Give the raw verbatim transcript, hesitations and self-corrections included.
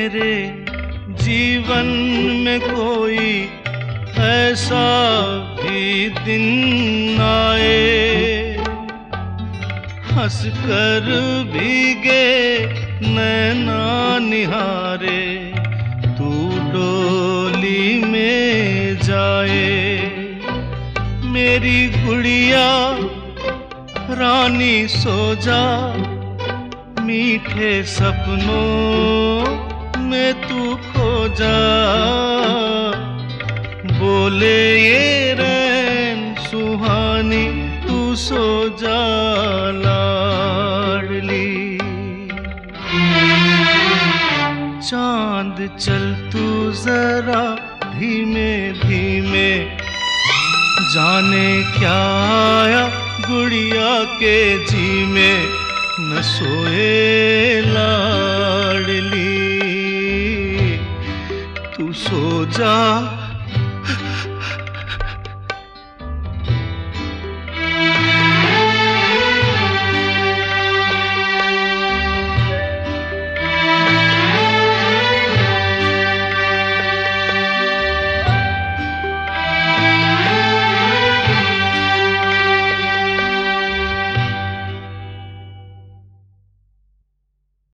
मेरे जीवन में कोई ऐसा भी दिन आए, हंस कर भीगे नैना निहारे तू डोली में जाए। मेरी गुड़िया रानी सो जा, मीठे सपनों में तू खो जा। बोले ये रैन सुहानी तू सो जा लाडली। चांद चल तू जरा धीमे धीमे, जाने क्या आया गुड़िया के जी में। न सोए लाडली तू सो जा।